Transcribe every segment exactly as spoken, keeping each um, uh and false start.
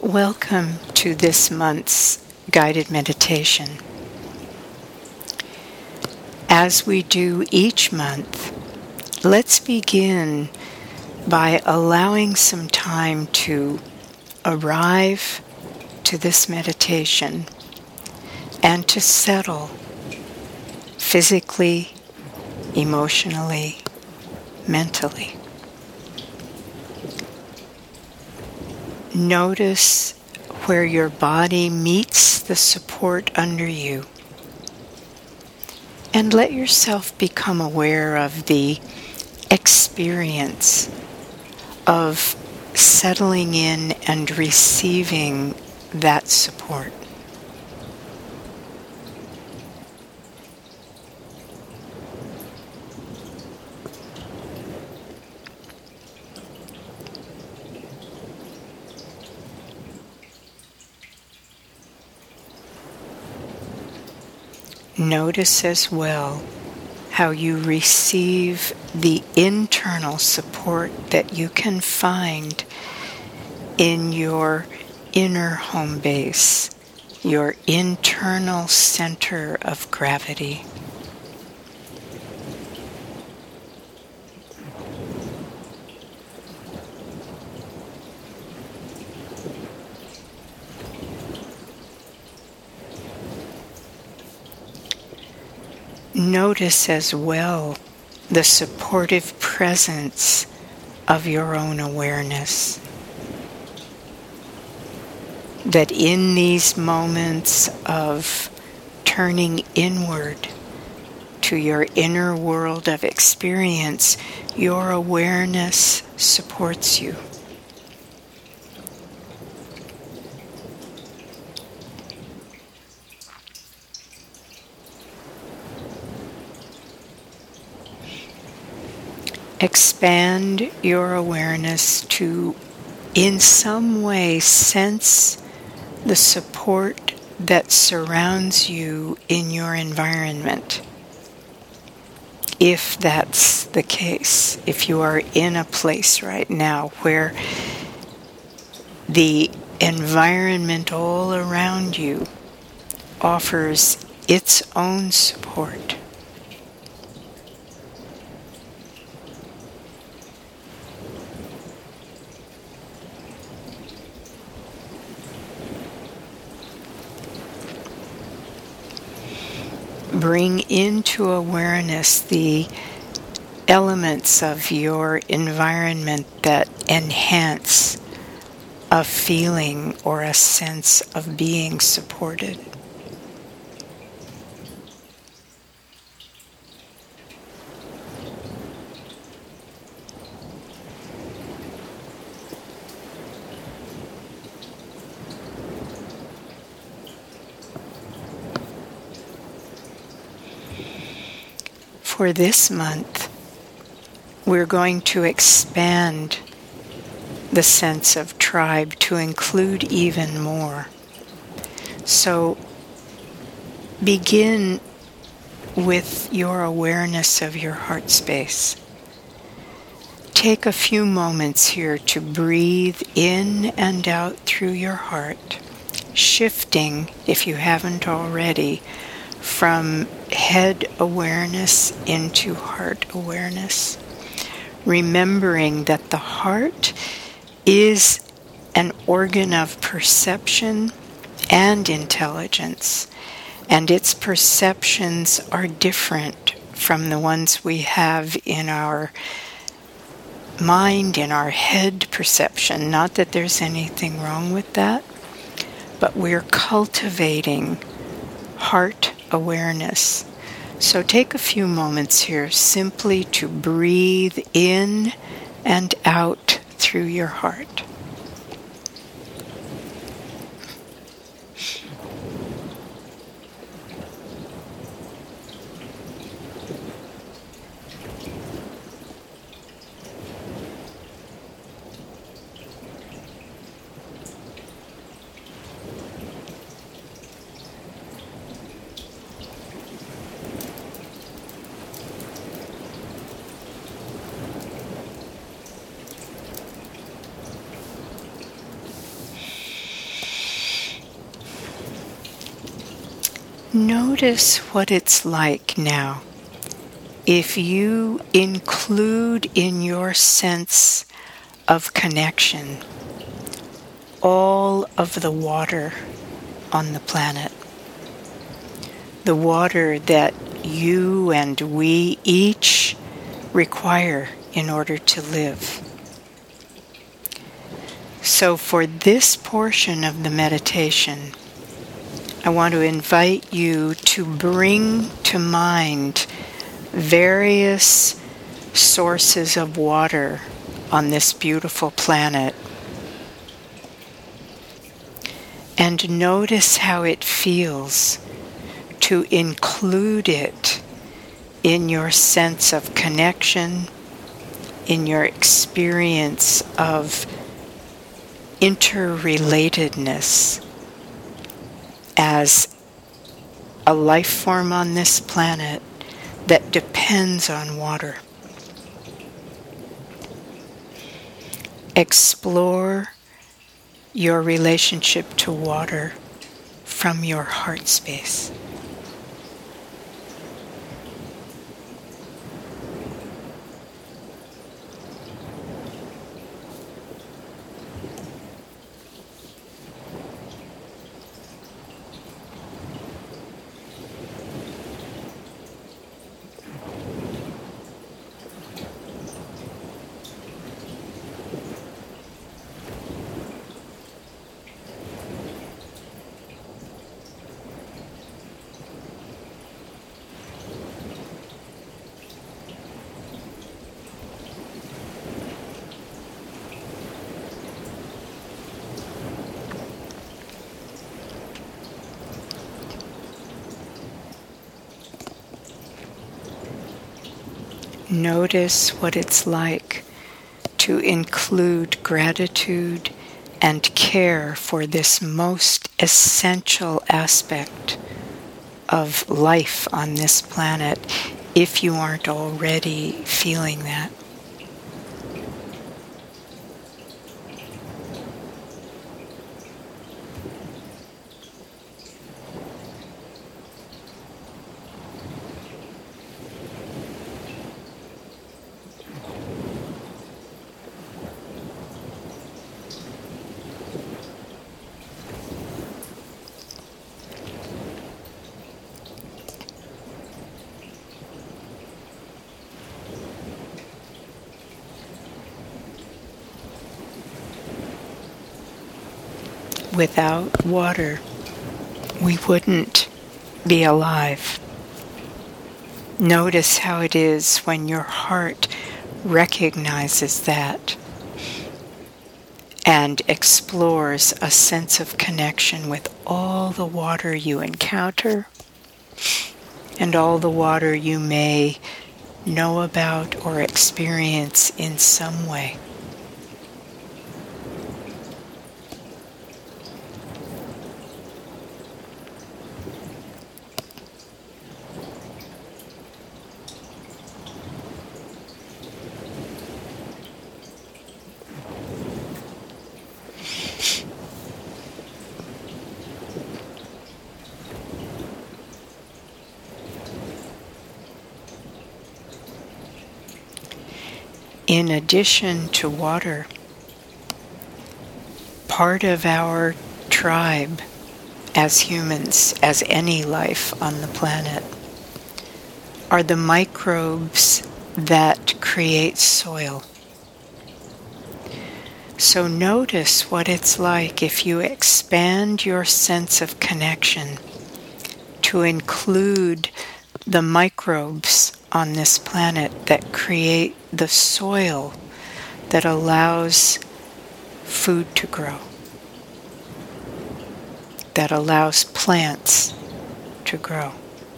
Welcome to this month's guided meditation. As we do each month, let's begin by allowing some time to arrive to this meditation and to settle physically, emotionally, mentally. Notice where your body meets the support under you, and let yourself become aware of the experience of settling in and receiving that support. Notice as well how you receive the internal support that you can find in your inner home base, your internal center of gravity. Notice as well the supportive presence of your own awareness. That in these moments of turning inward to your inner world of experience, your awareness supports you. Expand your awareness to, in some way, sense the support that surrounds you in your environment. If that's the case, if you are in a place right now where the environment all around you offers its own support. Bring into awareness the elements of your environment that enhance a feeling or a sense of being supported. For this month, we're going to expand the sense of tribe to include even more. So begin with your awareness of your heart space. Take a few moments here to breathe in and out through your heart, shifting, if you haven't already, from head awareness into heart awareness. Remembering that the heart is an organ of perception and intelligence, and its perceptions are different from the ones we have in our mind, in our head perception. Not that there's anything wrong with that, but we're cultivating heart awareness. So take a few moments here simply to breathe in and out through your heart. Notice what it's like now if you include in your sense of connection all of the water on the planet. The water that you and we each require in order to live. So for this portion of the meditation, I want to invite you to bring to mind various sources of water on this beautiful planet. And notice how it feels to include it in your sense of connection, in your experience of interrelatedness as a life form on this planet that depends on water. Explore your relationship to water from your heart space. Notice what it's like to include gratitude and care for this most essential aspect of life on this planet, if you aren't already feeling that. Without water, we wouldn't be alive. Notice how it is when your heart recognizes that and explores a sense of connection with all the water you encounter and all the water you may know about or experience in some way. In addition to water, part of our tribe as humans, as any life on the planet, are the microbes that create soil. So notice what it's like if you expand your sense of connection to include the microbes on this planet that create the soil that allows food to grow, that allows plants to grow.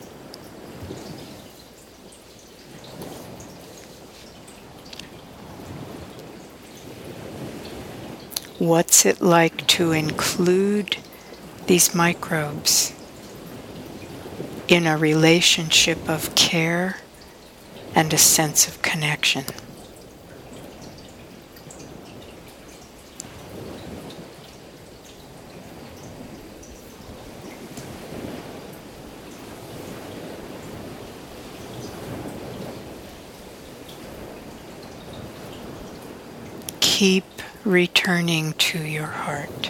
What's it like to include these microbes in a relationship of care and a sense of connection? keep returning to your heart.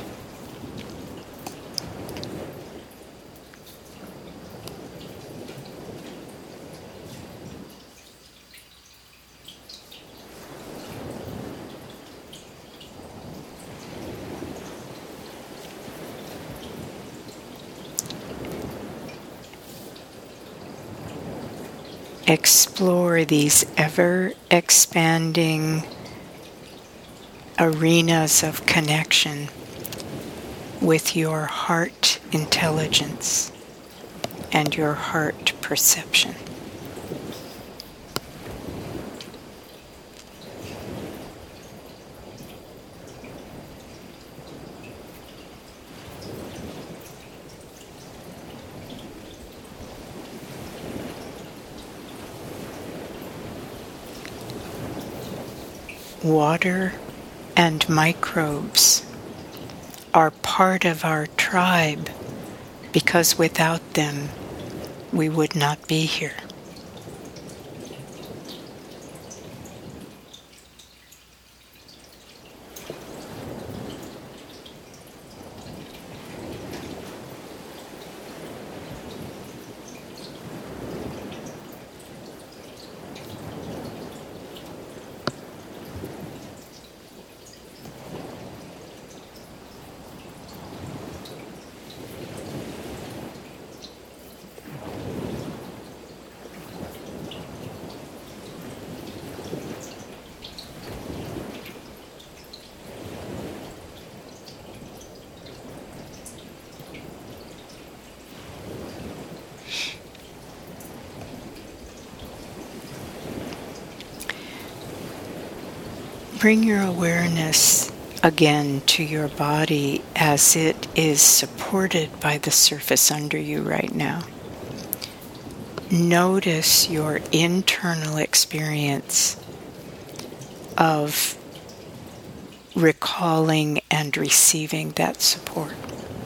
Explore these ever-expanding arenas of connection with your heart intelligence and your heart perception. Water and microbes are part of our tribe because without them we would not be here. Bring your awareness again to your body as it is supported by the surface under you right now. Notice your internal experience of recalling and receiving that support.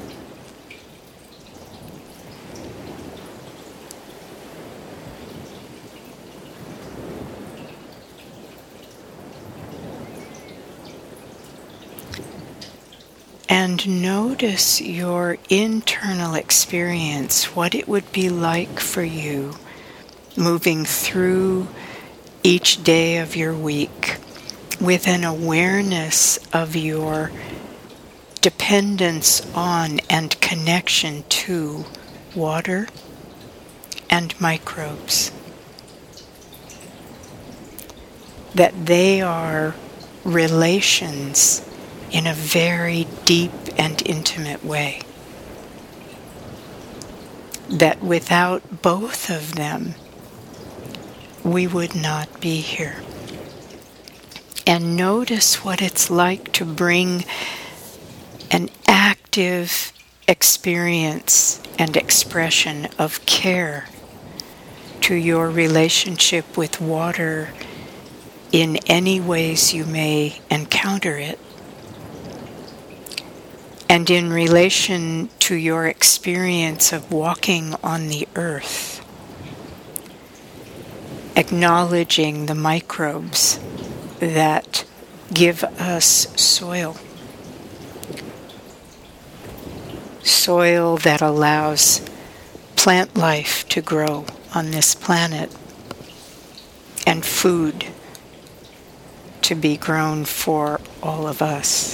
And notice your internal experience, what it would be like for you moving through each day of your week with an awareness of your dependence on and connection to water and microbes. That they are relations in a very deep and intimate way. That without both of them, we would not be here. And notice what it's like to bring an active experience and expression of care to your relationship with water in any ways you may encounter it. And in relation to your experience of walking on the earth, acknowledging the microbes that give us soil. Soil that allows plant life to grow on this planet and food to be grown for all of us.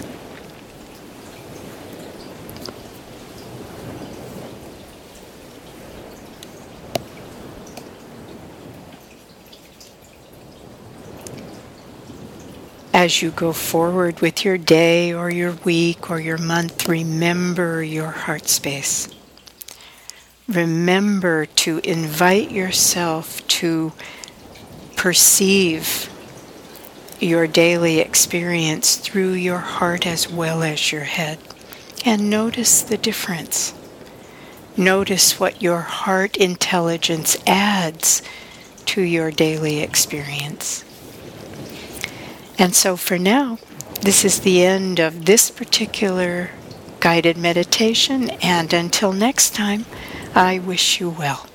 As you go forward with your day or your week or your month, remember your heart space. Remember to invite yourself to perceive your daily experience through your heart as well as your head. And notice the difference. Notice what your heart intelligence adds to your daily experience. And so for now, this is the end of this particular guided meditation, and until next time, I wish you well.